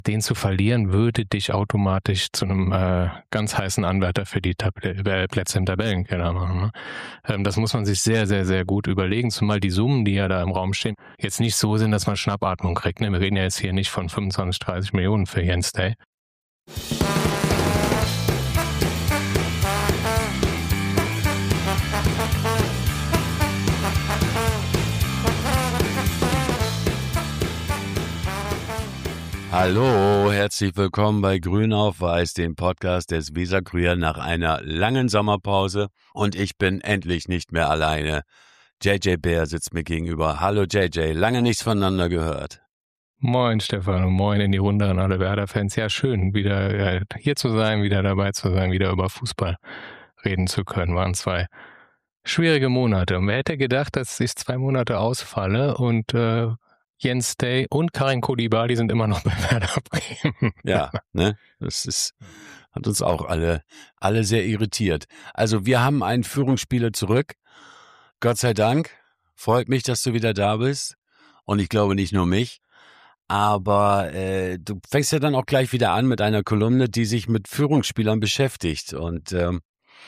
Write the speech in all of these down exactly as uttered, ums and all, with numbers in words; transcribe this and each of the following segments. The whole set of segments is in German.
Den zu verlieren, würde dich automatisch zu einem äh, ganz heißen Anwärter für die Tab- äh, Plätze im Tabellenkeller machen. Ne? Ähm, das muss man sich sehr, sehr, sehr gut überlegen, zumal die Summen, die ja da im Raum stehen, jetzt nicht so sind, dass man Schnappatmung kriegt. Ne? Wir reden ja jetzt hier nicht von fünfundzwanzig, dreißig Millionen für Jens Day. Hallo, herzlich willkommen bei Grün auf Weiß, dem Podcast des Weserkurier nach einer langen Sommerpause. Und ich bin endlich nicht mehr alleine. J J Bär sitzt mir gegenüber. Hallo J J, lange nichts voneinander gehört. Moin Stefan und moin in die Runde an alle Werder-Fans. Ja, schön, wieder äh, hier zu sein, wieder dabei zu sein, wieder über Fußball reden zu können. Waren zwei schwierige Monate. Und wer hätte gedacht, dass ich zwei Monate ausfalle und äh, Jens Day und Karim Koulibaly sind immer noch bei Werder Bremen. Ja, ne? Das ist, hat uns auch alle, alle sehr irritiert. Also wir haben einen Führungsspieler zurück. Gott sei Dank. Freut mich, dass du wieder da bist. Und ich glaube nicht nur mich. Aber äh, du fängst ja dann auch gleich wieder an mit einer Kolumne, die sich mit Führungsspielern beschäftigt. Und ähm,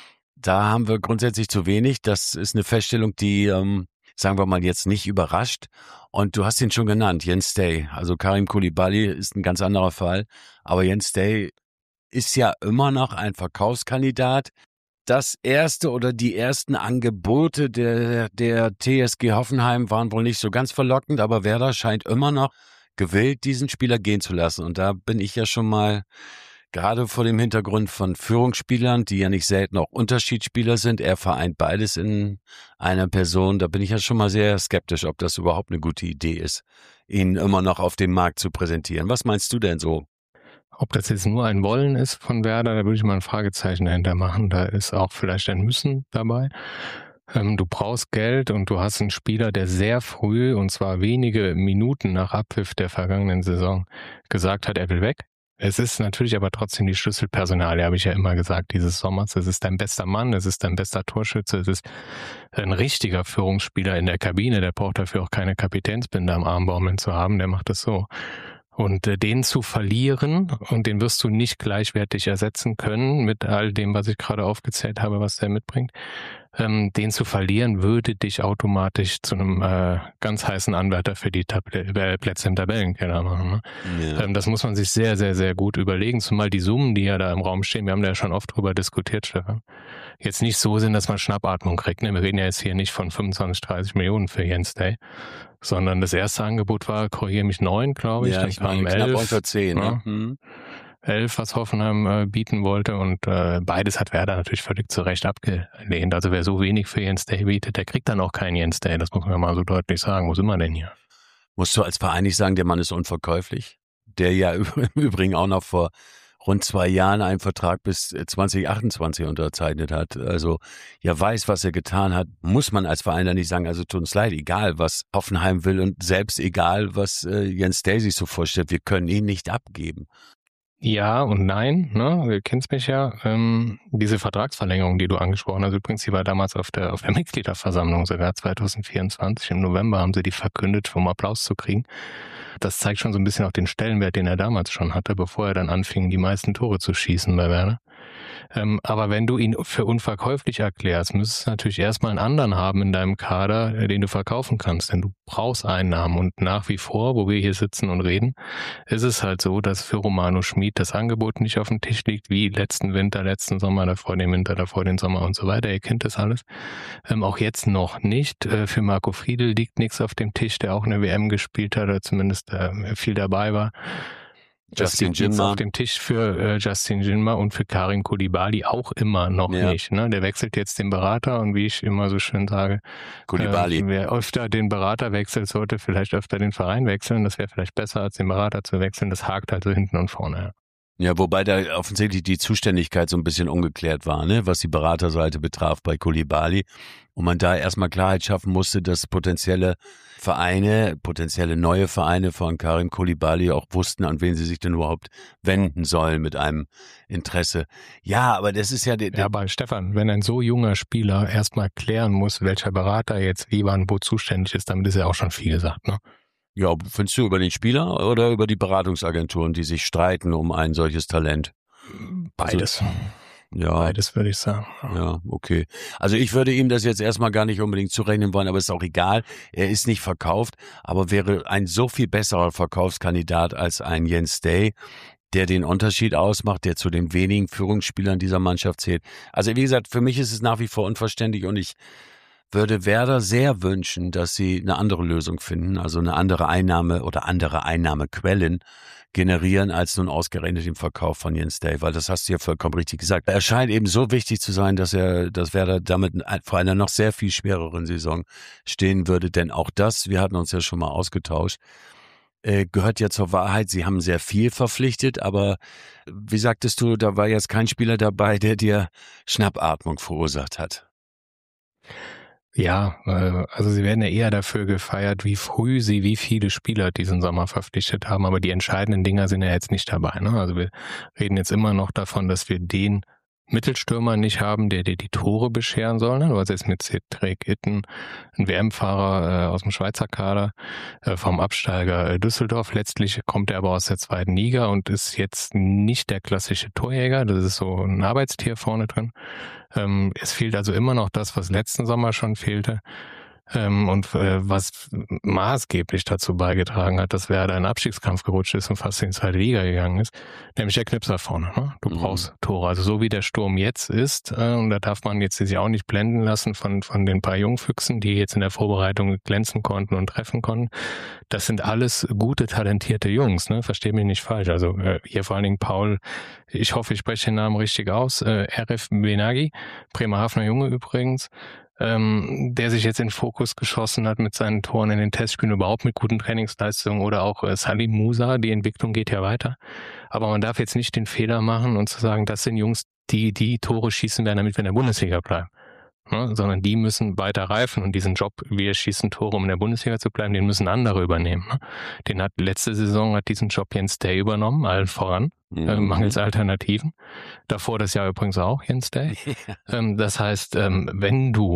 da haben wir grundsätzlich zu wenig. Das ist eine Feststellung, die, ähm, sagen wir mal, jetzt nicht überrascht. Und du hast ihn schon genannt, Jens Day. Also Karim Koulibaly ist ein ganz anderer Fall. Aber Jens Day ist ja immer noch ein Verkaufskandidat. Das erste oder die ersten Angebote der, der T S G Hoffenheim waren wohl nicht so ganz verlockend, aber Werder scheint immer noch gewillt, diesen Spieler gehen zu lassen. Und da bin ich ja schon mal, gerade vor dem Hintergrund von Führungsspielern, die ja nicht selten auch Unterschiedsspieler sind, er vereint beides in einer Person, da bin ich ja schon mal sehr skeptisch, ob das überhaupt eine gute Idee ist, ihn immer noch auf dem Markt zu präsentieren. Was meinst du denn so? Ob das jetzt nur ein Wollen ist von Werder, da würde ich mal ein Fragezeichen dahinter machen. Da ist auch vielleicht ein Müssen dabei. Ähm, du brauchst Geld und du hast einen Spieler, der sehr früh, und zwar wenige Minuten nach Abpfiff der vergangenen Saison, gesagt hat, er will weg. Es ist natürlich aber trotzdem die Schlüsselpersonalie, habe ich ja immer gesagt, dieses Sommers. Es ist dein bester Mann, es ist dein bester Torschütze, es ist ein richtiger Führungsspieler in der Kabine, der braucht dafür auch keine Kapitänsbinde am Armbaumeln zu haben, der macht das so. Und äh, den zu verlieren, und den wirst du nicht gleichwertig ersetzen können mit all dem, was ich gerade aufgezählt habe, was der mitbringt, ähm, den zu verlieren, würde dich automatisch zu einem äh, ganz heißen Anwärter für die Tab- äh, Plätze im Tabellenkeller machen. Ne? Ja. Ähm, das muss man sich sehr, sehr, sehr gut überlegen, zumal die Summen, die ja da im Raum stehen, wir haben da ja schon oft drüber diskutiert, Stefan, jetzt nicht so sind, dass man Schnappatmung kriegt. Ne? Wir reden ja jetzt hier nicht von fünfundzwanzig, dreißig Millionen für Jens Day, sondern das erste Angebot war, korrigiere mich, neun, glaube ich. Ja, dann ich meine knapp elf, unter zehn. ja, Ne? Hm. elf, was Hoffenheim äh, bieten wollte, und äh, beides hat Werder natürlich völlig zu Recht abgelehnt. Also wer so wenig für Jens Day bietet, der kriegt dann auch keinen Jens Day. Das muss man mal so deutlich sagen. Wo sind wir denn hier? Musst du als Verein nicht sagen, der Mann ist unverkäuflich? Der ja im Übrigen auch noch vor rund zwei Jahren einen Vertrag bis zwanzig achtundzwanzig unterzeichnet hat. Also ja weiß, was er getan hat, muss man als Verein dann nicht sagen, also tut uns leid, egal was Hoffenheim will und selbst egal, was äh, Jens Day sich so vorstellt, wir können ihn nicht abgeben. Ja und nein, ne? Du kennst mich ja. Ähm, diese Vertragsverlängerung, die du angesprochen hast, übrigens, die war damals auf der auf der Mitgliederversammlung sogar zwanzig vierundzwanzig. Im November haben sie die verkündet, um Applaus zu kriegen. Das zeigt schon so ein bisschen auch den Stellenwert, den er damals schon hatte, bevor er dann anfing, die meisten Tore zu schießen bei Werder. Ähm, aber wenn du ihn für unverkäuflich erklärst, müsstest du natürlich erstmal einen anderen haben in deinem Kader, äh, den du verkaufen kannst, denn du brauchst Einnahmen. Und nach wie vor, wo wir hier sitzen und reden, ist es halt so, dass für Romano Schmid das Angebot nicht auf dem Tisch liegt, wie letzten Winter, letzten Sommer, davor den Winter, davor den Sommer und so weiter. Ihr kennt das alles. Ähm, auch jetzt noch nicht. Äh, für Marco Friedl liegt nichts auf dem Tisch, der auch eine W M gespielt hat oder zumindest äh, viel dabei war. Justin Jinma auf dem Tisch für äh, Justin Jinma und für Karim Koulibaly auch immer noch ja. nicht. Ne? Der wechselt jetzt den Berater, und wie ich immer so schön sage, Koulibaly. Äh, wer öfter den Berater wechselt, sollte vielleicht öfter den Verein wechseln. Das wäre vielleicht besser, als den Berater zu wechseln. Das hakt also hinten und vorne. Ja. Ja, wobei da offensichtlich die Zuständigkeit so ein bisschen ungeklärt war, ne, was die Beraterseite betraf bei Koulibaly. Und man da erstmal Klarheit schaffen musste, dass potenzielle Vereine, potenzielle neue Vereine von Karim Koulibaly auch wussten, an wen sie sich denn überhaupt wenden sollen mit einem Interesse. Ja, aber das ist ja... Der, ja, aber Stefan, wenn ein so junger Spieler erstmal klären muss, welcher Berater jetzt wie wann wo zuständig ist, damit ist ja auch schon viel gesagt, ne? Ja, findest du über den Spieler oder über die Beratungsagenturen, die sich streiten um ein solches Talent? Beides. Also, ja. Beides würde ich sagen. Ja, okay. Also ich würde ihm das jetzt erstmal gar nicht unbedingt zurechnen wollen, aber ist auch egal. Er ist nicht verkauft, aber wäre ein so viel besserer Verkaufskandidat als ein Jens Day, der den Unterschied ausmacht, der zu den wenigen Führungsspielern dieser Mannschaft zählt. Also wie gesagt, für mich ist es nach wie vor unverständlich und ich würde Werder sehr wünschen, dass sie eine andere Lösung finden, also eine andere Einnahme oder andere Einnahmequellen generieren, als nun ausgerechnet im Verkauf von Jens Day, weil das hast du ja vollkommen richtig gesagt. Er scheint eben so wichtig zu sein, dass er, dass Werder damit vor einer noch sehr viel schwereren Saison stehen würde, denn auch das, wir hatten uns ja schon mal ausgetauscht, äh, gehört ja zur Wahrheit. Sie haben sehr viel verpflichtet, aber wie sagtest du, da war jetzt kein Spieler dabei, der dir Schnappatmung verursacht hat. Ja, also sie werden ja eher dafür gefeiert, wie früh sie wie viele Spieler diesen Sommer verpflichtet haben, aber die entscheidenden Dinger sind ja jetzt nicht dabei. Ne? Also wir reden jetzt immer noch davon, dass wir den Mittelstürmer nicht haben, der dir die Tore bescheren soll. Ne? Du hast jetzt mit Cedric Itten einen W M-Fahrer äh, aus dem Schweizer Kader äh, vom Absteiger äh, Düsseldorf. Letztlich kommt er aber aus der zweiten Liga und ist jetzt nicht der klassische Torjäger. Das ist so ein Arbeitstier vorne drin. Ähm, es fehlt also immer noch das, was letzten Sommer schon fehlte. Ähm, und äh, was maßgeblich dazu beigetragen hat, dass Werder in den Abstiegskampf gerutscht ist und fast in die zweite Liga gegangen ist, nämlich der Knipser vorne. Ne? Du mhm. brauchst Tore. Also so wie der Sturm jetzt ist, äh, und da darf man jetzt sich auch nicht blenden lassen von von den paar Jungfüchsen, die jetzt in der Vorbereitung glänzen konnten und treffen konnten. Das sind alles gute, talentierte Jungs. Ne? Versteh mich nicht falsch. Also äh, hier vor allen Dingen Paul, ich hoffe, ich spreche den Namen richtig aus, äh, R F Benagi, Bremerhavener Junge übrigens, Ähm, der sich jetzt in den Fokus geschossen hat mit seinen Toren in den Testspielen, überhaupt mit guten Trainingsleistungen, oder auch äh, Salim Musa, die Entwicklung geht ja weiter. Aber man darf jetzt nicht den Fehler machen und zu sagen, das sind Jungs, die die Tore schießen werden, damit wir in der Bundesliga bleiben. Ne? Sondern die müssen weiter reifen und diesen Job, wir schießen Tore, um in der Bundesliga zu bleiben, den müssen andere übernehmen. Ne? Den hat letzte Saison hat diesen Job Jens Day übernommen, allen voran. Mhm. Äh, mangels Alternativen. Davor das Jahr übrigens auch, Jens Day. ähm, das heißt, ähm, wenn du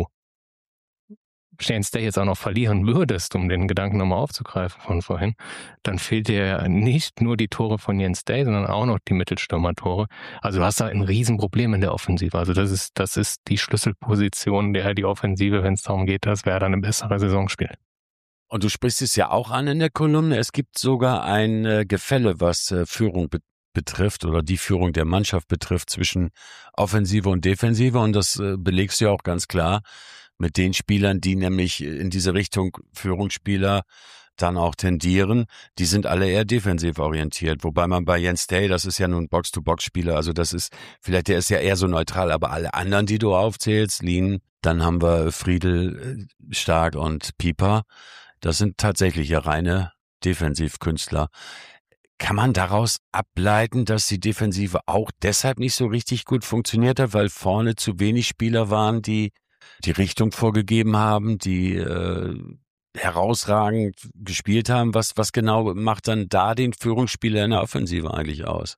Jens Day jetzt auch noch verlieren würdest, um den Gedanken nochmal aufzugreifen von vorhin, dann fehlt dir nicht nur die Tore von Jens Day, sondern auch noch die Mittelstürmer-Tore. Also du hast da ein Riesenproblem in der Offensive. Also das ist, das ist die Schlüsselposition der die Offensive, wenn es darum geht, dass Werder eine bessere Saison spielt. Und du sprichst es ja auch an in der Kolumne. Es gibt sogar ein äh, Gefälle, was äh, Führung be- betrifft oder die Führung der Mannschaft betrifft zwischen Offensive und Defensive. Und das äh, belegst du ja auch ganz klar mit den Spielern, die nämlich in diese Richtung Führungsspieler dann auch tendieren. Die sind alle eher defensiv orientiert. Wobei man bei Jens Day, das ist ja nun Box-to-Box-Spieler, also das ist, vielleicht der ist ja eher so neutral, aber alle anderen, die du aufzählst, Lien, dann haben wir Friedel, Stark und Pieper, das sind tatsächlich ja reine Defensivkünstler. Kann man daraus ableiten, dass die Defensive auch deshalb nicht so richtig gut funktioniert hat, weil vorne zu wenig Spieler waren, die die Richtung vorgegeben haben, die äh, herausragend gespielt haben? Was, was genau macht dann da den Führungsspieler in der Offensive eigentlich aus?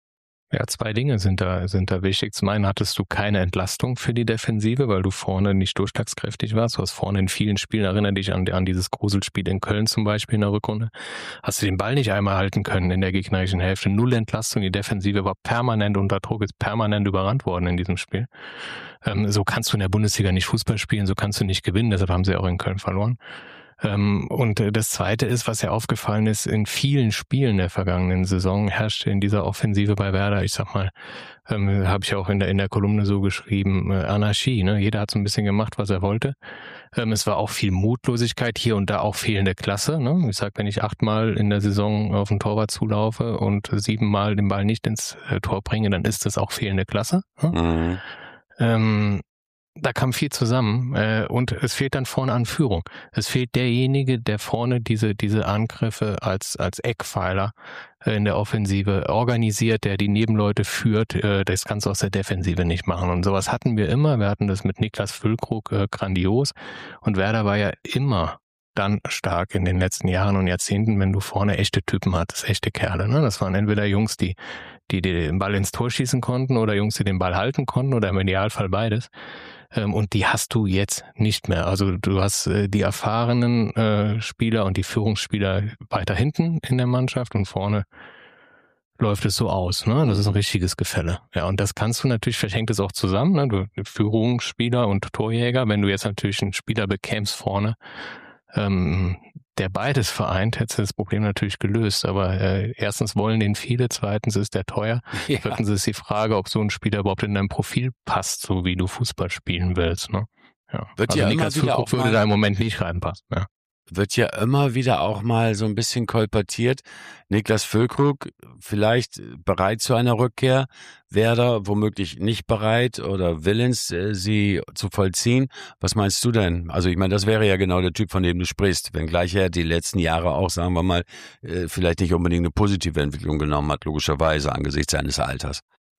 Ja, zwei Dinge sind da, sind da wichtig. Zum einen hattest du keine Entlastung für die Defensive, weil du vorne nicht durchschlagskräftig warst. Du hast vorne in vielen Spielen, erinnere dich an, an dieses Gruselspiel in Köln zum Beispiel in der Rückrunde, hast du den Ball nicht einmal halten können in der gegnerischen Hälfte. Null Entlastung, die Defensive war permanent unter Druck, ist permanent überrannt worden in diesem Spiel. Ähm, so kannst du in der Bundesliga nicht Fußball spielen, so kannst du nicht gewinnen, deshalb haben sie auch in Köln verloren. Ähm, und das Zweite ist, was ja aufgefallen ist, in vielen Spielen der vergangenen Saison herrschte in dieser Offensive bei Werder, ich sag mal, ähm, habe ich auch in der in der Kolumne so geschrieben, äh, Anarchie. Ne? Jeder hat so ein bisschen gemacht, was er wollte. Ähm, es war auch viel Mutlosigkeit, hier und da auch fehlende Klasse. Ne? Ich sag, wenn ich achtmal in der Saison auf den Torwart zulaufe und siebenmal den Ball nicht ins äh, Tor bringe, dann ist das auch fehlende Klasse. Ne? Mhm. Ähm, Da kam viel zusammen äh, und es fehlt dann vorne an Führung. Es fehlt derjenige, der vorne diese diese Angriffe als als Eckpfeiler äh, in der Offensive organisiert, der die Nebenleute führt. Äh, das kannst du aus der Defensive nicht machen. Und sowas hatten wir immer. Wir hatten das mit Niklas Füllkrug äh, grandios. Und Werder war ja immer dann stark in den letzten Jahren und Jahrzehnten, wenn du vorne echte Typen hattest, echte Kerle. Ne? Das waren entweder Jungs, die die den Ball ins Tor schießen konnten oder Jungs, die den Ball halten konnten oder im Idealfall beides. Ähm, und die hast du jetzt nicht mehr. Also du hast äh, die erfahrenen äh, Spieler und die Führungsspieler weiter hinten in der Mannschaft und vorne läuft es so aus, ne? Das ist ein richtiges Gefälle. Ja, und das kannst du natürlich, vielleicht hängt es auch zusammen, ne? Du Führungsspieler und Torjäger, wenn du jetzt natürlich einen Spieler bekämst vorne, ähm, der beides vereint, hättest du das Problem natürlich gelöst. Aber äh, erstens wollen den viele, zweitens ist der teuer. Ja. Drittens ist die Frage, ob so ein Spieler überhaupt in dein Profil passt, so wie du Fußball spielen willst, ne? Ja. Wird also ja Niklas Füllkrug würde da im Moment nicht reinpassen, ja. Wird ja immer wieder auch mal so ein bisschen kolportiert. Niklas Füllkrug vielleicht bereit zu einer Rückkehr, Werder womöglich nicht bereit oder willens, sie zu vollziehen. Was meinst du denn? Also ich meine, das wäre ja genau der Typ, von dem du sprichst, wenngleich er die letzten Jahre auch, sagen wir mal, vielleicht nicht unbedingt eine positive Entwicklung genommen hat, logischerweise angesichts seines Alters.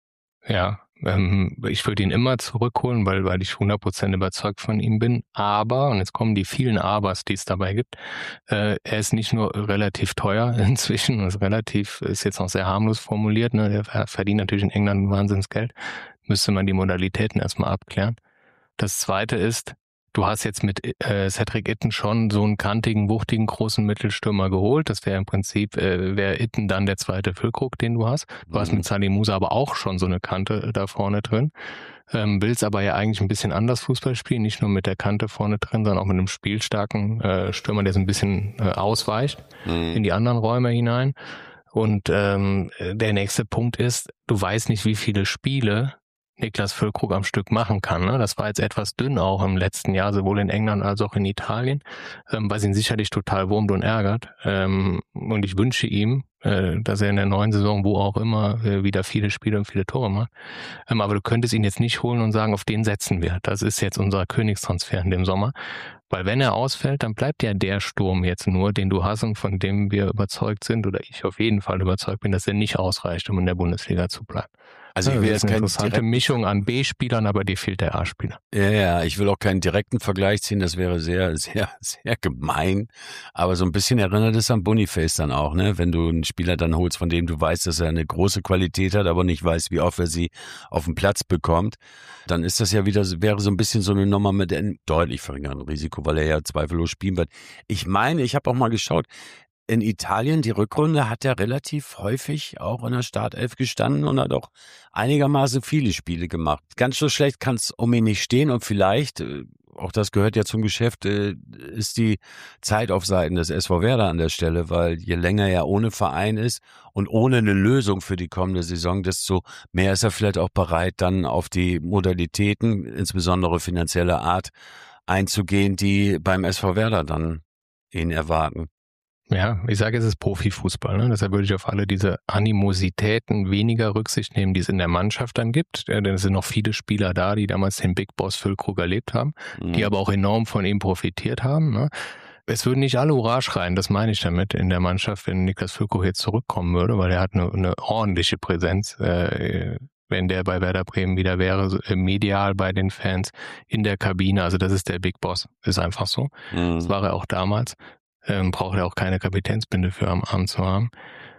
Ja, ähm, ich würde ihn immer zurückholen, weil, weil ich hundert Prozent überzeugt von ihm bin. Aber, und jetzt kommen die vielen Abers, die es dabei gibt, äh, er ist nicht nur relativ teuer inzwischen, ist relativ, ist jetzt noch sehr harmlos formuliert, ne? Er verdient natürlich in England ein Wahnsinnsgeld. Müsste man die Modalitäten erstmal abklären. Das zweite ist, du hast jetzt mit äh, Cedric Itten schon so einen kantigen, wuchtigen, großen Mittelstürmer geholt. Das wäre im Prinzip, äh, wäre Itten dann der zweite Füllkrug, den du hast. Du mhm. hast mit Salih Musa aber auch schon so eine Kante da vorne drin. Ähm, willst aber ja eigentlich ein bisschen anders Fußball spielen, nicht nur mit der Kante vorne drin, sondern auch mit einem spielstarken äh, Stürmer, der so ein bisschen äh, ausweicht mhm. in die anderen Räume hinein. Und ähm, der nächste Punkt ist, du weißt nicht, wie viele Spiele Niklas Füllkrug am Stück machen kann. Ne? Das war jetzt etwas dünn auch im letzten Jahr, sowohl in England als auch in Italien, ähm, was ihn sicherlich total wurmt und ärgert. Ähm, und ich wünsche ihm, äh, dass er in der neuen Saison, wo auch immer, äh, wieder viele Spiele und viele Tore macht. Ähm, aber du könntest ihn jetzt nicht holen und sagen, auf den setzen wir. Das ist jetzt unser Königstransfer in dem Sommer. Weil wenn er ausfällt, dann bleibt ja der Sturm jetzt nur, den du hast und von dem wir überzeugt sind, oder ich auf jeden Fall überzeugt bin, dass er nicht ausreicht, um in der Bundesliga zu bleiben. Also ich will ja, jetzt eine keine interessante Mischung an B-Spielern, aber dir fehlt der A-Spieler. Ja, ja, ich will auch keinen direkten Vergleich ziehen, das wäre sehr, sehr, sehr gemein. Aber so ein bisschen erinnert es an Boniface dann auch, ne? Wenn du einen Spieler dann holst, von dem du weißt, dass er eine große Qualität hat, aber nicht weißt, wie oft er sie auf den Platz bekommt, dann ist das ja wieder, wäre so ein bisschen so eine Nummer mit einem deutlich verringerten Risiko, weil er ja zweifellos spielen wird. Ich meine, ich habe auch mal geschaut, in Italien, die Rückrunde, hat er relativ häufig auch in der Startelf gestanden und hat auch einigermaßen viele Spiele gemacht. Ganz so schlecht kann es um ihn nicht stehen und vielleicht, auch das gehört ja zum Geschäft, ist die Zeit auf Seiten des S V Werder an der Stelle, weil je länger er ohne Verein ist und ohne eine Lösung für die kommende Saison, desto mehr ist er vielleicht auch bereit, dann auf die Modalitäten, insbesondere finanzieller Art, einzugehen, die beim S V Werder dann ihn erwarten. Ja, ich sage, es ist Profifußball, ne? Deshalb würde ich auf alle diese Animositäten weniger Rücksicht nehmen, die es in der Mannschaft dann gibt. Denn es sind noch viele Spieler da, die damals den Big Boss Füllkrug erlebt haben, mhm. die aber auch enorm von ihm profitiert haben, ne? Es würden nicht alle Hurra schreien, das meine ich damit, in der Mannschaft, wenn Niklas Füllkrug jetzt zurückkommen würde, weil er hat eine, eine ordentliche Präsenz, äh, wenn der bei Werder Bremen wieder wäre, so, äh, medial bei den Fans, in der Kabine. Also das ist der Big Boss, ist einfach so. Mhm. Das war er auch damals. Ähm, braucht er auch keine Kapitänsbinde für am Arm zu haben.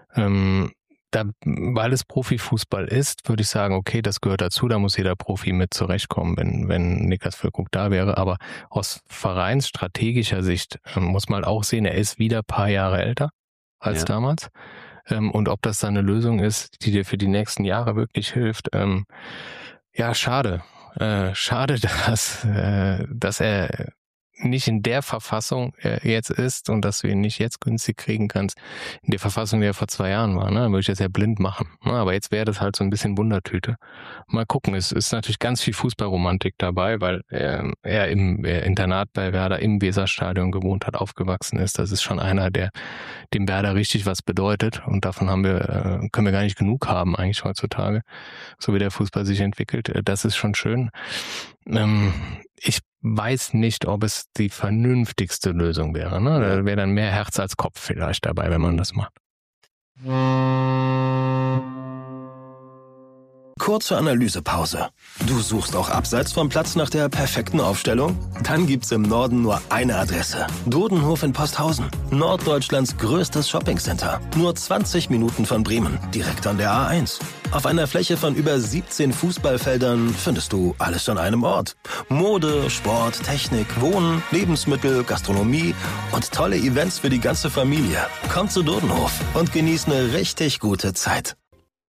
Ähm, da, weil es Profifußball ist, würde ich sagen, okay, das gehört dazu, da muss jeder Profi mit zurechtkommen, wenn, wenn Niklas Füllkrug da wäre. Aber aus vereinsstrategischer Sicht ähm, muss man auch sehen, er ist wieder ein paar Jahre älter als ja. damals. Ähm, und ob das dann eine Lösung ist, die dir für die nächsten Jahre wirklich hilft, ähm, ja, schade. Äh, schade, dass, äh, dass er nicht in der Verfassung äh, jetzt ist und dass du ihn nicht jetzt günstig kriegen kannst, in der Verfassung, die er vor zwei Jahren war, ne? Dann würde ich das ja blind machen. Ne? Aber jetzt wäre das halt so ein bisschen Wundertüte. Mal gucken, es ist natürlich ganz viel Fußballromantik dabei, weil er, er im äh, Internat bei Werder im Weserstadion gewohnt hat, aufgewachsen ist. Das ist schon einer, der dem Werder richtig was bedeutet und davon haben wir, äh, können wir gar nicht genug haben eigentlich heutzutage, so wie der Fußball sich entwickelt. Das ist schon schön. Ähm, ich weiß nicht, ob es die vernünftigste Lösung wäre. Ne? Da wäre dann mehr Herz als Kopf vielleicht dabei, wenn man das macht. Kurze Analysepause. Du suchst auch abseits vom Platz nach der perfekten Aufstellung? Dann gibt's im Norden nur eine Adresse. Dodenhof in Posthausen. Norddeutschlands größtes Shoppingcenter. Nur zwanzig Minuten von Bremen. Direkt an der A eins. Auf einer Fläche von über siebzehn Fußballfeldern findest du alles an einem Ort. Mode, Sport, Technik, Wohnen, Lebensmittel, Gastronomie und tolle Events für die ganze Familie. Komm zu Dodenhof und genieß eine richtig gute Zeit.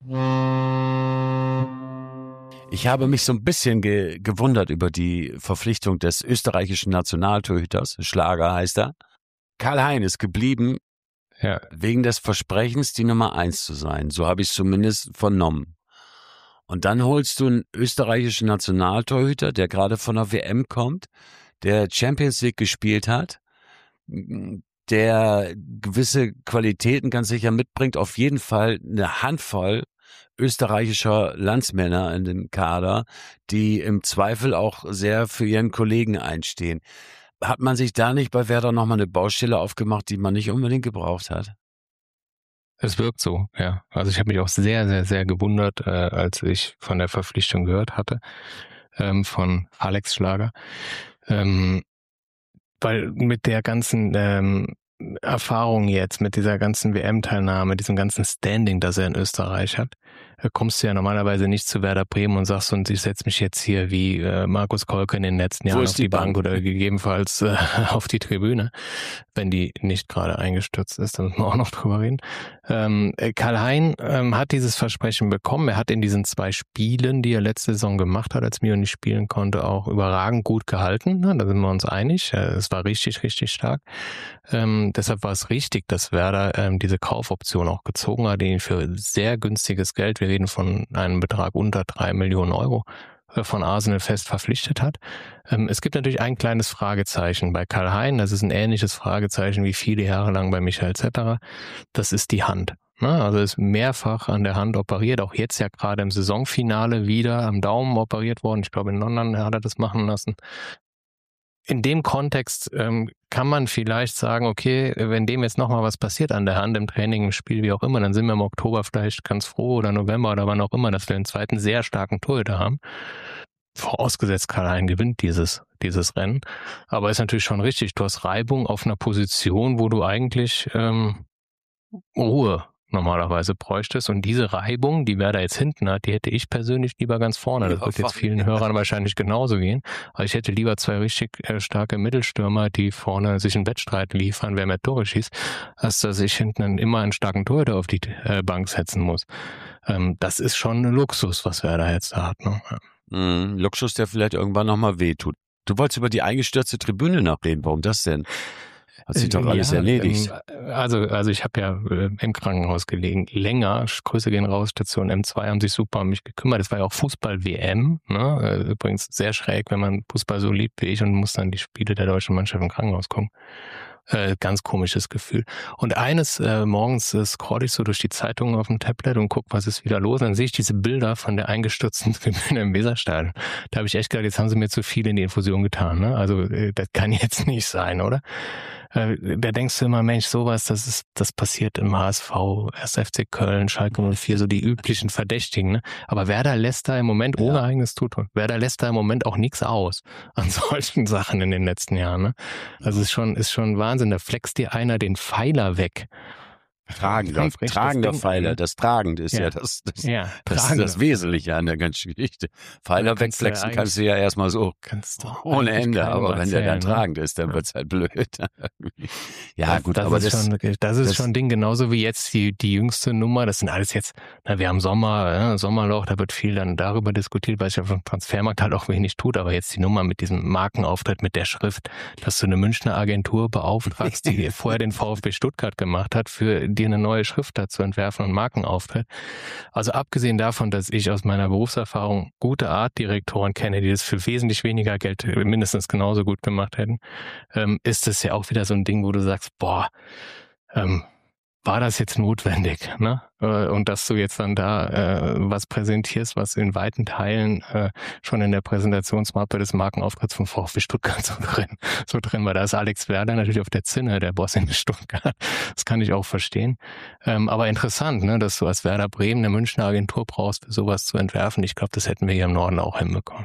Ich habe mich so ein bisschen ge- gewundert über die Verpflichtung des österreichischen Nationaltorhüters, Schlager heißt er. Karl-Hein ist geblieben, Ja. wegen des Versprechens, die Nummer eins zu sein. So habe ich es zumindest vernommen. Und dann holst du einen österreichischen Nationaltorhüter, der gerade von der W M kommt, der Champions League gespielt hat, der gewisse Qualitäten ganz sicher mitbringt, auf jeden Fall eine Handvoll österreichischer Landsmänner in dem Kader, die im Zweifel auch sehr für ihren Kollegen einstehen. Hat man sich da nicht bei Werder nochmal eine Baustelle aufgemacht, die man nicht unbedingt gebraucht hat? Es wirkt so, ja. Also ich habe mich auch sehr, sehr, sehr gewundert, äh, als ich von der Verpflichtung gehört hatte, ähm, von Alex Schlager. Ähm, weil mit der ganzen ähm, Erfahrung jetzt, mit dieser ganzen W M-Teilnahme, diesem ganzen Standing, das er in Österreich hat, äh, kommst du ja normalerweise nicht zu Werder Bremen und sagst, und ich setze mich jetzt hier wie äh, Markus Kolke in den letzten Wo Jahren ist auf die die Bank, Bank? oder gegebenenfalls äh, auf die Tribüne, wenn die nicht gerade eingestürzt ist, da müssen wir auch noch drüber reden. Ähm, äh, Karl-Hein ähm, hat dieses Versprechen bekommen. Er hat in diesen zwei Spielen, die er letzte Saison gemacht hat, als Mio nicht spielen konnte, auch überragend gut gehalten. Ne? Da sind wir uns einig. Äh, es war richtig, richtig stark. Ähm, deshalb war es richtig, dass Werder ähm, diese Kaufoption auch gezogen hat, die ihn für sehr günstiges Geld, wir reden von einem Betrag unter drei Millionen Euro, äh, von Arsenal fest verpflichtet hat. Ähm, es gibt natürlich ein kleines Fragezeichen bei Karl-Hein. Das ist ein ähnliches Fragezeichen wie viele Jahre lang bei Michael Zetterer. Das ist die Hand. Ne? Also ist mehrfach an der Hand operiert, auch jetzt ja gerade im Saisonfinale wieder am Daumen operiert worden. Ich glaube, in London hat er das machen lassen. In dem Kontext ähm, kann man vielleicht sagen, okay, wenn dem jetzt nochmal was passiert an der Hand, im Training, im Spiel, wie auch immer, dann sind wir im Oktober vielleicht ganz froh oder November oder wann auch immer, dass wir einen zweiten sehr starken Torhüter haben. Vorausgesetzt, Karl-Hein gewinnt dieses, dieses Rennen. Aber ist natürlich schon richtig, du hast Reibung auf einer Position, wo du eigentlich ähm, Ruhe normalerweise bräuchtest. Und diese Reibung, die Werder jetzt hinten hat, die hätte ich persönlich lieber ganz vorne. Das Ja, wird jetzt vor- vielen Hörern wahrscheinlich genauso gehen. Aber ich hätte lieber zwei richtig äh, starke Mittelstürmer, die vorne sich einen Wettstreit liefern, wer mehr Tore schießt, als dass ich hinten einen, immer einen starken Torhüter auf die äh, Bank setzen muss. Ähm, das ist schon ein Luxus, was Werder jetzt da hat. Ne? Ja. Mhm, Luxus, der vielleicht irgendwann nochmal wehtut. Du wolltest über die eingestürzte Tribüne nachreden. Warum das denn? Hat sich doch alles Ja, erledigt. ähm, Also, also ich habe ja äh, im Krankenhaus gelegen, länger. Grüße gehen raus, Station M zwei haben sich super um mich gekümmert. Es war ja auch Fußball-W M. Ne? Äh, Übrigens sehr schräg, wenn man Fußball so liebt wie ich und muss dann die Spiele der deutschen Mannschaft im Krankenhaus gucken. Äh, ganz komisches Gefühl. Und eines äh, morgens äh, scroll ich so durch die Zeitungen auf dem Tablet und guck, was ist wieder los. Und dann sehe ich diese Bilder von der eingestürzten Tribüne im Weserstadion. Da habe ich echt gedacht, jetzt haben sie mir zu viel in die Infusion getan. Ne? Also äh, das kann jetzt nicht sein, oder? Äh, da denkst du immer, Mensch, sowas, das ist, das passiert im H S V, erster F C Köln, Schalke null vier, so die üblichen Verdächtigen. Ne? Aber Werder lässt da im Moment ohne Ja. eigenes Tutor. Werder lässt da im Moment auch nichts aus an solchen Sachen in den letzten Jahren. Ne? Also ist schon, ist schon Wahnsinn. Da flext dir einer den Pfeiler weg. Tragender, Ganz rechtes tragender Ding, Pfeiler, ne? das Tragende ist ja, Ja. das, das, Ja, das ist tragender. das Wesentliche an der ganzen Geschichte. Pfeiler Da kannst du wegflexen ja kannst du ja erstmal so Kannst du ohne eigentlich Ende, keinem aber wenn der dann erzählen, ne? tragend ist, dann Ja. wird's halt blöd. Ja das, gut, das aber ist das, schon, das ist das- schon ein Ding, genauso wie jetzt die, die jüngste Nummer. Das sind alles jetzt, na, wir haben Sommer, ja, Sommerloch, da wird viel dann darüber diskutiert, weil sich auf dem Transfermarkt halt auch wenig tut. Aber jetzt die Nummer mit diesem Markenauftritt, mit der Schrift, dass du eine Münchner Agentur beauftragst, die vorher den VfB Stuttgart gemacht hat, für dir eine neue Schrift dazu entwerfen und Markenauftritt. Also abgesehen davon, dass ich aus meiner Berufserfahrung gute Artdirektoren kenne, die das für wesentlich weniger Geld mindestens genauso gut gemacht hätten, ähm, ist es ja auch wieder so ein Ding, wo du sagst, boah, ähm, war das jetzt notwendig, ne? Und dass du jetzt dann da äh, was präsentierst, was in weiten Teilen äh, schon in der Präsentationsmappe des Markenauftritts von VfB Stuttgart so drin, so drin war. Da ist Alex Werder natürlich auf der Zinne, der Boss in Stuttgart. Das kann ich auch verstehen. Ähm, aber interessant, ne, dass du als Werder Bremen eine Münchner Agentur brauchst, für sowas zu entwerfen. Ich glaube, das hätten wir hier im Norden auch hinbekommen.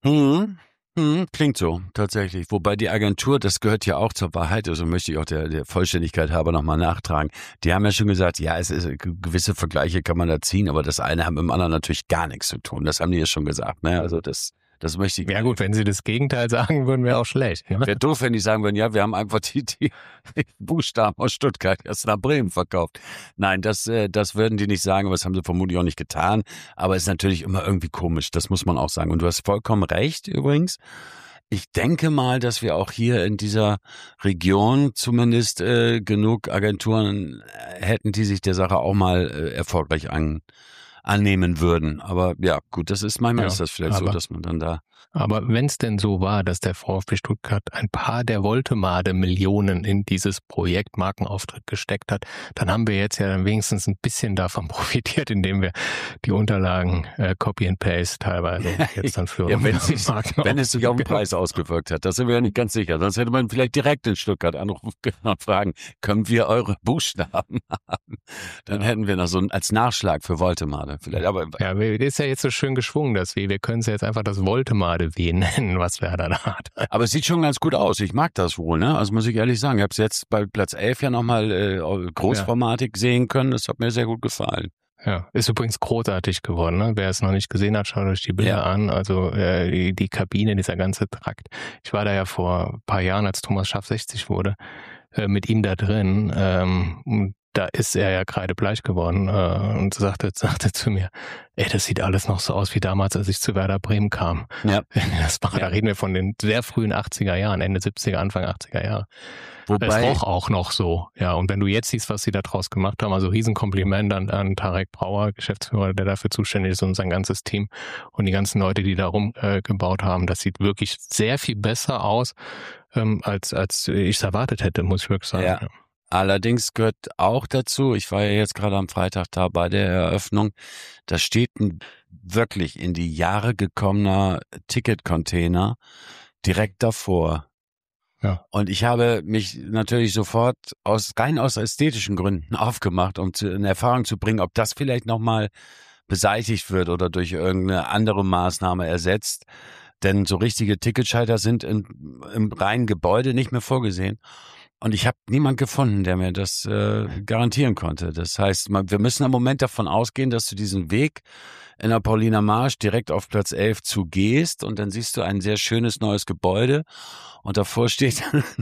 Hm. Hm, klingt so, tatsächlich. Wobei die Agentur, das gehört ja auch zur Wahrheit, also möchte ich auch der, der Vollständigkeit halber nochmal nachtragen. Die haben ja schon gesagt, ja, es ist, gewisse Vergleiche kann man da ziehen, aber das eine hat mit dem anderen natürlich gar nichts zu tun. Das haben die ja schon gesagt, ne? Also das, das möchte ich. Ja gut, wenn sie das Gegenteil sagen würden, wäre auch schlecht. Ne? Wäre doof, wenn die sagen würden, ja, wir haben einfach die, die Buchstaben aus Stuttgart erst nach Bremen verkauft. Nein, das, das würden die nicht sagen, aber das haben sie vermutlich auch nicht getan. Aber es ist natürlich immer irgendwie komisch, das muss man auch sagen. Und du hast vollkommen recht übrigens. Ich denke mal, dass wir auch hier in dieser Region zumindest äh, genug Agenturen hätten, die sich der Sache auch mal äh, erfolgreich an, annehmen würden. Aber ja, gut, das ist manchmal Ja, ist das vielleicht aber- so, dass man dann da. Aber wenn es denn so war, dass der VfB Stuttgart ein paar der Woltemade-Millionen in dieses Projekt Markenauftritt gesteckt hat, dann haben wir jetzt ja dann wenigstens ein bisschen davon profitiert, indem wir die Unterlagen äh, Copy and Paste teilweise jetzt dann für Ja, wenn, unseren es, Markenauftritt- wenn es sich auf den Preis ausgewirkt hat, da sind wir ja nicht ganz sicher. Sonst hätte man vielleicht direkt in Stuttgart anrufen können und fragen, können wir eure Buchstaben haben? Dann hätten wir noch so ein, als Nachschlag für Woltemade vielleicht. Aber Ja, das ist ja jetzt so schön geschwungen, das W. Wir können es ja jetzt einfach das Woltemade-W nennen, was Werder da hat. Aber es sieht schon ganz gut aus. Ich mag das wohl, ne? Also muss ich ehrlich sagen. Ich habe es jetzt bei Platz elf ja nochmal äh, großformatig sehen können. Das hat mir sehr gut gefallen. Ja, ist übrigens großartig geworden, ne? Wer es noch nicht gesehen hat, schaut euch die Bilder Ja. an. Also äh, die, die Kabine, dieser ganze Trakt. Ich war da ja vor ein paar Jahren, als Thomas Schaff sechzig wurde, äh, mit ihm da drin. Ähm, und da ist er ja kreidebleich geworden äh, und sagte, sagte zu mir, ey, das sieht alles noch so aus wie damals, als ich zu Werder Bremen kam. Ja. Das war, Ja. Da reden wir von den sehr frühen achtziger Jahren, Ende siebziger, Anfang achtziger Jahre. Es Wobei, roch auch noch so, ja. Und wenn du jetzt siehst, was sie da draus gemacht haben, also Riesenkompliment an, an Tarek Brauer, Geschäftsführer, der dafür zuständig ist, und sein ganzes Team und die ganzen Leute, die da rumgebaut äh, haben. Das sieht wirklich sehr viel besser aus, ähm, als als ich es erwartet hätte, muss ich wirklich sagen. Ja. allerdings gehört auch dazu, ich war ja jetzt gerade am Freitag da bei der Eröffnung, da steht ein wirklich in die Jahre gekommener Ticketcontainer direkt davor. Ja. Und ich habe mich natürlich sofort aus rein aus ästhetischen Gründen aufgemacht, um zu, in Erfahrung zu bringen, ob das vielleicht nochmal beseitigt wird oder durch irgendeine andere Maßnahme ersetzt. Denn so richtige Ticketschalter sind in, im reinen Gebäude nicht mehr vorgesehen. Und ich habe niemand gefunden, der mir das äh, garantieren konnte. Das heißt, man, wir müssen im Moment davon ausgehen, dass du diesen Weg in der Pauliner Marsch direkt auf Platz elf zugehst und dann siehst du ein sehr schönes neues Gebäude und davor steht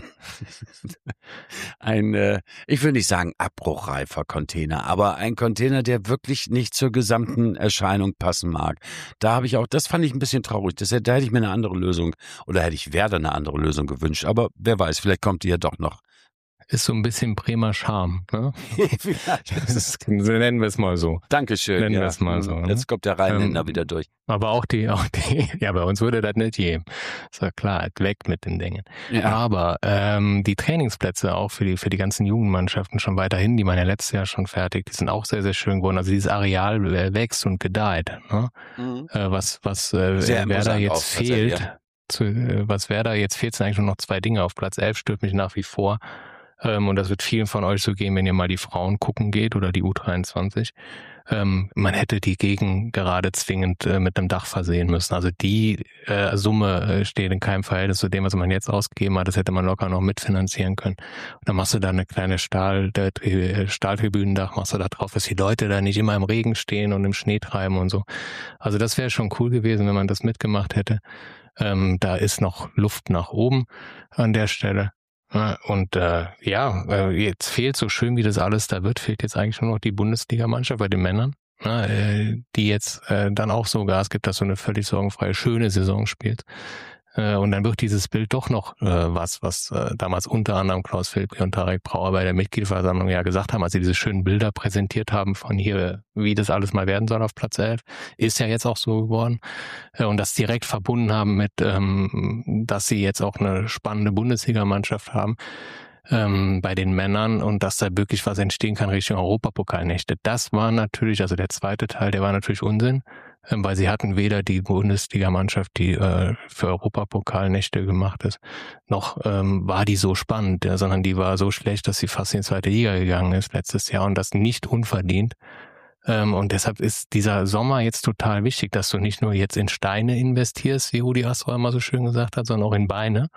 ein, äh, ich will nicht sagen abbruchreifer Container, aber ein Container, der wirklich nicht zur gesamten Erscheinung passen mag. Da habe ich auch, das fand ich ein bisschen traurig. Das, da hätte ich mir eine andere Lösung oder hätte ich Werder eine andere Lösung gewünscht. Aber wer weiß, vielleicht kommt die ja doch noch. Ist so ein bisschen Bremer Charme, ne? Das ist, nennen wir es mal so. Dankeschön. Nennen ja. wir es mal so, ne? Jetzt kommt der Rheinländer Ähm, wieder durch. Aber auch die, auch die, ja, bei uns würde das nicht geben. Ist ja klar, weg mit den Dingen. Ja. Aber ähm, die Trainingsplätze auch für die für die ganzen Jugendmannschaften schon weiterhin, die waren ja letztes Jahr schon fertig, die sind auch sehr, sehr schön geworden. Also dieses Areal äh, wächst und gedeiht. Ne? Mhm. Äh, was was äh, Sehr Werder imposant jetzt auch, tatsächlich, fehlt, ja. zu, äh, was Werder jetzt fehlt, sind eigentlich nur noch zwei Dinge. Auf Platz elf stört mich nach wie vor. Ähm, und das wird vielen von euch so gehen, wenn ihr mal die Frauen gucken geht oder die U dreiundzwanzig. Ähm, man hätte die Gegend gerade zwingend äh, mit einem Dach versehen müssen. Also die äh, Summe äh, steht in keinem Verhältnis zu dem, was man jetzt ausgegeben hat. Das hätte man locker noch mitfinanzieren können. Und dann machst du da eine kleine Stahl, der, äh, Stahltribünendach, machst du da drauf, dass die Leute da nicht immer im Regen stehen und im Schnee treiben und so. Also das wäre schon cool gewesen, wenn man das mitgemacht hätte. Ähm, da ist noch Luft nach oben an der Stelle. Und äh, ja, äh, jetzt fehlt, so schön wie das alles da wird, fehlt jetzt eigentlich nur noch die Bundesligamannschaft bei den Männern, äh, die jetzt äh, dann auch so Gas gibt, dass so eine völlig sorgenfreie, schöne Saison spielt. Äh, und dann wird dieses Bild doch noch äh, was, was äh, damals unter anderem Klaus Filbke und Tarek Brauer bei der Mitgliederversammlung ja gesagt haben, als sie diese schönen Bilder präsentiert haben von hier, wie das alles mal werden soll auf Platz elf, ist ja jetzt auch so geworden. Äh, und das direkt verbunden haben mit, ähm, dass sie jetzt auch eine spannende Bundesligamannschaft haben. ähm, bei den Männern und dass da wirklich was entstehen kann Richtung Europapokalnächte. Das war natürlich, also der zweite Teil, der war natürlich Unsinn, ähm, weil sie hatten weder die Bundesligamannschaft, die äh, für Europapokalnächte gemacht ist, noch ähm, war die so spannend, ja, sondern die war so schlecht, dass sie fast in die zweite Liga gegangen ist letztes Jahr und das nicht unverdient. Ähm, und deshalb ist dieser Sommer jetzt total wichtig, dass du nicht nur jetzt in Steine investierst, wie Rudi Assauer immer so schön gesagt hat, sondern auch in Beine.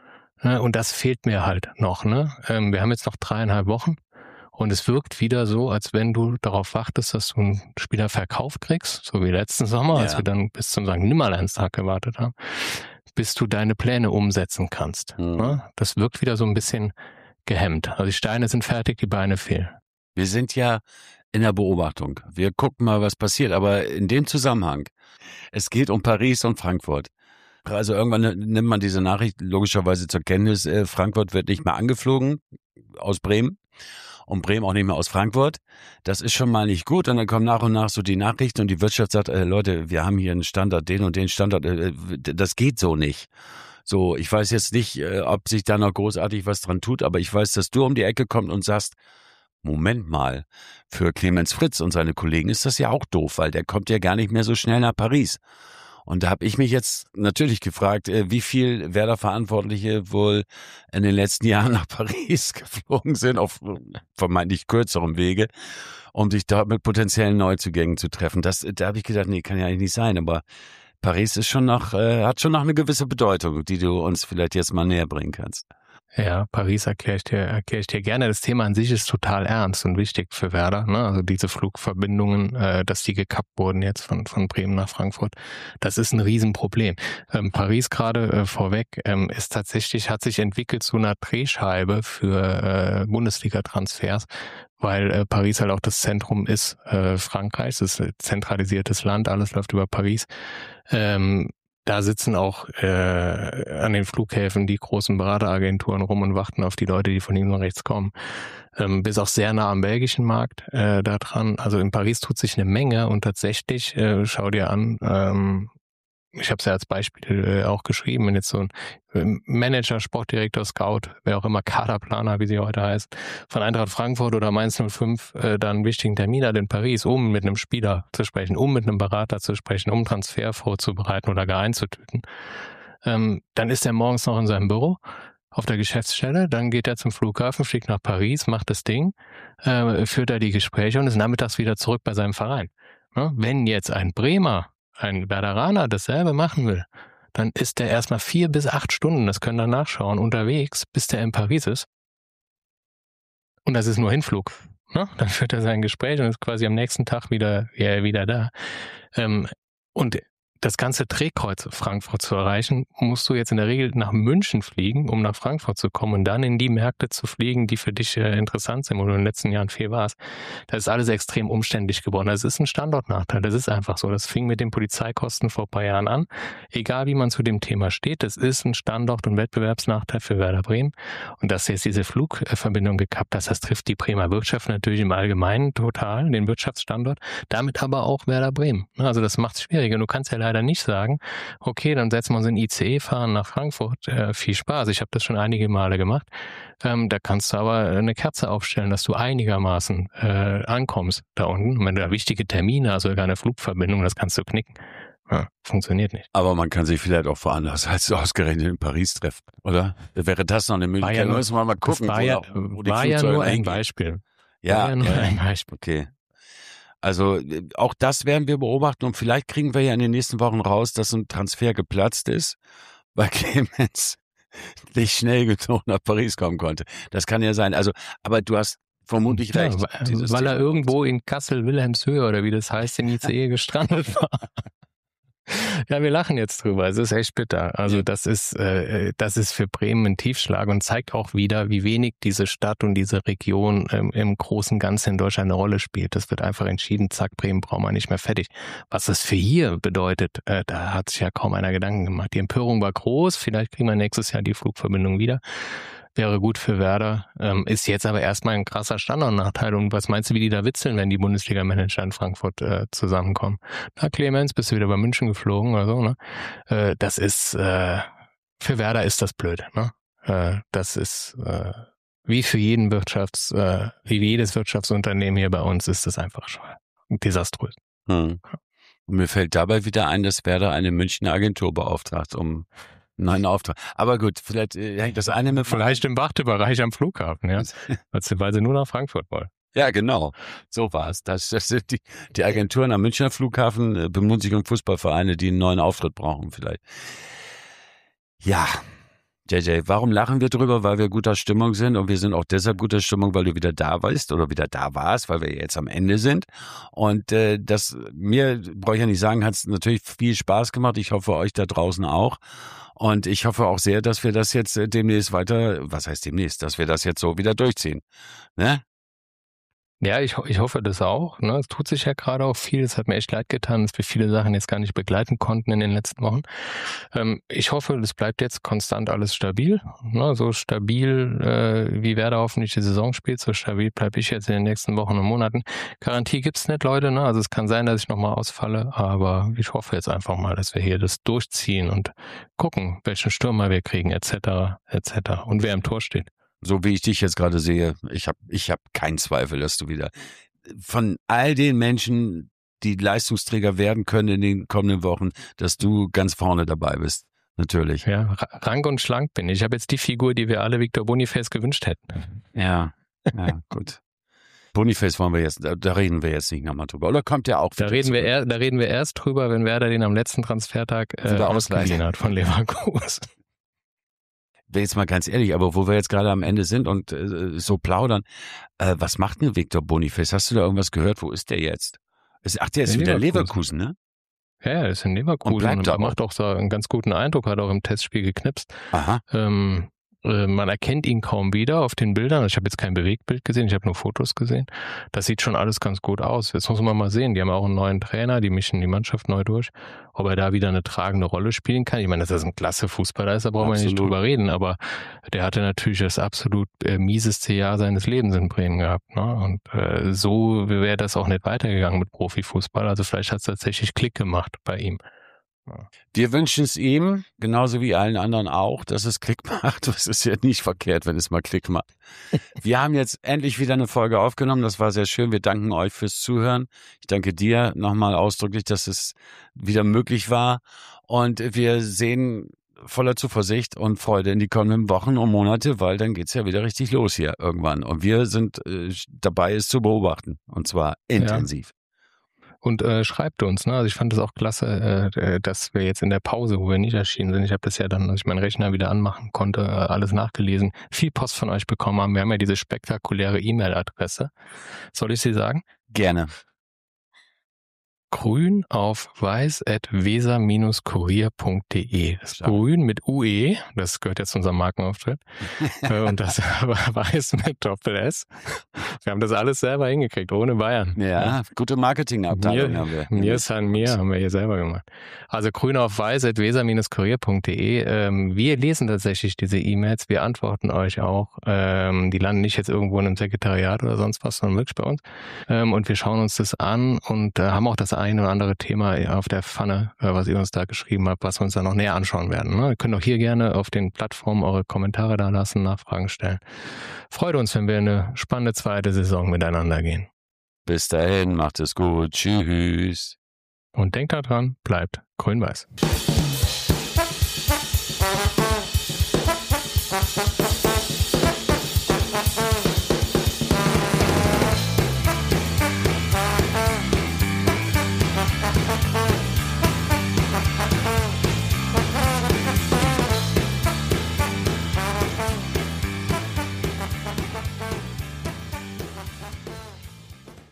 Und das fehlt mir halt noch. Ne? Wir haben jetzt noch dreieinhalb Wochen und es wirkt wieder so, als wenn du darauf wartest, dass du einen Spieler verkauft kriegst, so wie letzten Sommer, ja. als wir dann bis zum Sankt Nimmerleinstag gewartet haben, bis du deine Pläne umsetzen kannst. Mhm. Ne? Das wirkt wieder so ein bisschen gehemmt. Also die Steine sind fertig, die Beine fehlen. Wir sind ja in der Beobachtung. Wir gucken mal, was passiert. Aber in dem Zusammenhang, es geht um Paris und Frankfurt. Also irgendwann nimmt man diese Nachricht logischerweise zur Kenntnis, äh, Frankfurt wird nicht mehr angeflogen aus Bremen und Bremen auch nicht mehr aus Frankfurt. Das ist schon mal nicht gut und dann kommen nach und nach so die Nachrichten und die Wirtschaft sagt, äh, Leute, wir haben hier einen Standort, den und den Standort, äh, das geht so nicht. So, ich weiß jetzt nicht, äh, ob sich da noch großartig was dran tut, aber ich weiß, dass du um die Ecke kommst und sagst, Moment mal, für Clemens Fritz und seine Kollegen ist das ja auch doof, weil der kommt ja gar nicht mehr so schnell nach Paris. Und da habe ich mich jetzt natürlich gefragt, wie viel Werder-Verantwortliche wohl in den letzten Jahren nach Paris geflogen sind, auf vermeintlich kürzerem Wege, um sich dort mit potenziellen Neuzugängen zu treffen. Das, da habe ich gedacht, nee, kann ja eigentlich nicht sein. Aber Paris ist schon noch, äh, hat schon noch eine gewisse Bedeutung, die du uns vielleicht jetzt mal näher bringen kannst. Ja, Paris erkläre ich dir, erkläre ich dir gerne. Das Thema an sich ist total ernst und wichtig für Werder. Ne? Also diese Flugverbindungen, äh, dass die gekappt wurden jetzt von von Bremen nach Frankfurt, das ist ein Riesenproblem. Ähm, Paris gerade äh, vorweg ähm, ist tatsächlich, hat sich entwickelt zu einer Drehscheibe für äh, Bundesliga-Transfers, weil äh, Paris halt auch das Zentrum ist äh, Frankreichs, das ist ein zentralisiertes Land, alles läuft über Paris. Ähm, Da sitzen auch äh, an den Flughäfen die großen Berateragenturen rum und warten auf die Leute, die von links und rechts kommen. Ähm, bis auch sehr nah am belgischen Markt äh, da dran. Also in Paris tut sich eine Menge und tatsächlich, äh, schau dir an, ähm, ich habe es ja als Beispiel äh, auch geschrieben, wenn jetzt so ein äh, Manager, Sportdirektor, Scout, wer auch immer, Kaderplaner, wie sie heute heißt, von Eintracht Frankfurt oder Mainz null fünf äh, dann einen wichtigen Termin hat in Paris, um mit einem Spieler zu sprechen, um mit einem Berater zu sprechen, um Transfer vorzubereiten oder gar einzutüten, ähm, dann ist er morgens noch in seinem Büro auf der Geschäftsstelle, dann geht er zum Flughafen, fliegt nach Paris, macht das Ding, äh, führt da die Gespräche und ist nachmittags wieder zurück bei seinem Verein. Ja, wenn jetzt ein Bremer, ein Werderaner dasselbe machen will, dann ist der erstmal vier bis acht Stunden, das können wir nachschauen, unterwegs, bis der in Paris ist. Und das ist nur Hinflug. Ne? Dann führt er sein Gespräch und ist quasi am nächsten Tag wieder, ja, wieder da. Ähm, und das ganze Drehkreuz Frankfurt zu erreichen, musst du jetzt in der Regel nach München fliegen, um nach Frankfurt zu kommen und dann in die Märkte zu fliegen, die für dich äh, interessant sind, wo du in den letzten Jahren viel warst. Das ist alles extrem umständlich geworden. Das ist ein Standortnachteil. Das ist einfach so. Das fing mit den Polizeikosten vor ein paar Jahren an. Egal, wie man zu dem Thema steht, das ist ein Standort- und Wettbewerbsnachteil für Werder Bremen. Und dass jetzt diese Flugverbindung gekappt hast, das trifft die Bremer Wirtschaft natürlich im Allgemeinen total, den Wirtschaftsstandort, damit aber auch Werder Bremen. Also das macht es schwieriger. Du kannst ja leider nicht sagen, okay, dann setzen wir uns in I C E, fahren nach Frankfurt, äh, viel Spaß. Ich habe das schon einige Male gemacht. Ähm, da kannst du aber eine Kerze aufstellen, dass du einigermaßen äh, ankommst da unten. Und wenn du da wichtige Termine hast oder eine Flugverbindung, das kannst du knicken. Ja, funktioniert nicht. Aber man kann sich vielleicht auch woanders als ausgerechnet in Paris treffen, oder? Wäre das noch eine Möglichkeit? War ja, müssen wir mal gucken. Das war ja, wo, wo die war ja nur ein Beispiel. Ja, war ja nur ja, ein Beispiel. Okay. Also auch das werden wir beobachten und vielleicht kriegen wir ja in den nächsten Wochen raus, dass ein Transfer geplatzt ist, weil Clemens nicht schnell genug nach Paris kommen konnte. Das kann ja sein. Also, aber du hast vermutlich ja, recht. Weil er irgendwo in Kassel-Wilhelmshöhe oder wie das heißt, in I C E gestrandet war. Ja, wir lachen jetzt drüber. Es ist echt bitter. Also das ist, äh, das ist für Bremen ein Tiefschlag und zeigt auch wieder, wie wenig diese Stadt und diese Region ähm, im großen Ganzen in Deutschland eine Rolle spielt. Das wird einfach entschieden, zack, Bremen brauchen wir nicht mehr fertig. Was das für hier bedeutet, äh, da hat sich ja kaum einer Gedanken gemacht. Die Empörung war groß. Vielleicht kriegen wir nächstes Jahr die Flugverbindung wieder. Wäre gut für Werder, ähm, ist jetzt aber erstmal ein krasser Standortnachteil. Und was meinst du, wie die da witzeln, wenn die Bundesliga-Manager in Frankfurt äh, zusammenkommen? Na, Clemens, bist du wieder bei München geflogen oder so, ne? Äh, das ist, äh, für Werder ist das blöd, ne? Äh, das ist, äh, wie für jeden Wirtschafts, äh, wie jedes Wirtschaftsunternehmen hier bei uns ist das einfach schon desaströs. Hm. Und mir fällt dabei wieder ein, dass Werder eine Münchner Agentur beauftragt, um einen neuen Auftrag. Aber gut, vielleicht äh, hängt das eine mit... Vielleicht im Wartebereich am Flughafen, ja. Weil sie nur nach Frankfurt wollen. Ja, genau. So war es. Das, das sind die, die Agenturen am Münchner Flughafen äh, bemühen sich um Fußballvereine, die einen neuen Auftritt brauchen vielleicht. Ja, J J, warum lachen wir drüber? Weil wir guter Stimmung sind und wir sind auch deshalb guter Stimmung, weil du wieder da warst oder wieder da warst, weil wir jetzt am Ende sind. Und äh, das, mir, brauche ich ja nicht sagen, hat es natürlich viel Spaß gemacht. Ich hoffe, euch da draußen auch. Und ich hoffe auch sehr, dass wir das jetzt äh, demnächst weiter, was heißt demnächst, dass wir das jetzt so wieder durchziehen. Ne? Ja, ich, ich hoffe das auch. Ne? Es tut sich ja gerade auch viel. Es hat mir echt leid getan, dass wir viele Sachen jetzt gar nicht begleiten konnten in den letzten Wochen. Ähm, ich hoffe, das bleibt jetzt konstant alles stabil. Ne? So stabil, äh, wie Werder hoffentlich die Saison spielt, so stabil bleibe ich jetzt in den nächsten Wochen und Monaten. Garantie gibt's nicht, Leute. Ne? Also es kann sein, dass ich nochmal ausfalle, aber ich hoffe jetzt einfach mal, dass wir hier das durchziehen und gucken, welchen Stürmer wir kriegen, et cetera, et cetera. Und wer im Tor steht. So wie ich dich jetzt gerade sehe, ich habe ich hab keinen Zweifel, dass du wieder von all den Menschen, die Leistungsträger werden können in den kommenden Wochen, dass du ganz vorne dabei bist. Natürlich. Ja, rank und schlank bin ich. Ich habe jetzt die Figur, die wir alle Victor Boniface gewünscht hätten. Ja, ja, gut. Boniface wollen wir jetzt, da, da reden wir jetzt nicht nochmal drüber. Oder kommt der auch da reden wir er, Da reden wir erst drüber, wenn Werder den am letzten Transfertag äh, ausgeliehen hat von Leverkusen. Jetzt mal ganz ehrlich, aber wo wir jetzt gerade am Ende sind und äh, so plaudern, äh, was macht denn Victor Boniface? Hast du da irgendwas gehört? Wo ist der jetzt? Ist, ach, der ist in wieder Leverkusen. Leverkusen, ne? Ja, er ist in Leverkusen und, bleibt und da macht auch so einen ganz guten Eindruck, hat auch im Testspiel geknipst. Aha. Ähm, äh, man erkennt ihn kaum wieder auf den Bildern. Ich habe jetzt kein Bewegtbild gesehen, ich habe nur Fotos gesehen. Das sieht schon alles ganz gut aus. Jetzt muss man mal sehen, die haben auch einen neuen Trainer, die mischen die Mannschaft neu durch. Ob er da wieder eine tragende Rolle spielen kann. Ich meine, dass er ein klasse Fußballer ist, da brauchen wir nicht drüber reden. Aber der hatte natürlich das absolut äh, mieseste Jahr seines Lebens in Bremen gehabt. Ne? Und äh, so wäre das auch nicht weitergegangen mit Profifußball. Also vielleicht hat es tatsächlich Klick gemacht bei ihm. Ja. Wir wünschen es ihm, genauso wie allen anderen auch, dass es Klick macht. Das ist ja nicht verkehrt, wenn es mal Klick macht. Wir haben jetzt endlich wieder eine Folge aufgenommen. Das war sehr schön. Wir danken euch fürs Zuhören. Ich danke dir nochmal ausdrücklich, dass es wieder möglich war. Und wir sehen voller Zuversicht und Freude in die kommenden Wochen und Monate, weil dann geht's ja wieder richtig los hier irgendwann. Und wir sind äh, dabei, es zu beobachten. Und zwar intensiv. Ja. Und äh, schreibt uns, ne? Also ich fand es auch klasse, äh, dass wir jetzt in der Pause, wo wir nicht erschienen sind, ich habe das ja dann, als ich meinen Rechner wieder anmachen konnte, äh, alles nachgelesen, viel Post von euch bekommen haben. Wir haben ja diese spektakuläre E-Mail-Adresse. Soll ich sie sagen? Gerne. grün auf weiß at weser Bindestrich kurier Punkt de. Das Grün mit U E, das gehört jetzt zu unserem Markenauftritt. Und das Weiß mit Doppel-S. Wir haben das alles selber hingekriegt, ohne Bayern. Ja, ja. Gute Marketingabteilung mir, haben wir. Mir ist an mir, haben wir hier selber gemacht. Also grün auf weiß at weser Bindestrich kurier Punkt de. Ähm, wir lesen tatsächlich diese E-Mails, wir antworten euch auch. Ähm, die landen nicht jetzt irgendwo in einem Sekretariat oder sonst was, sondern wirklich bei uns. Ähm, und wir schauen uns das an und äh, haben auch das ein oder andere Thema auf der Pfanne, was ihr uns da geschrieben habt, was wir uns da noch näher anschauen werden. Ne? Ihr könnt auch hier gerne auf den Plattformen eure Kommentare da lassen, Nachfragen stellen. Freut uns, wenn wir eine spannende zweite Saison miteinander gehen. Bis dahin, macht es gut. Tschüss. Und denkt daran, bleibt grün-weiß.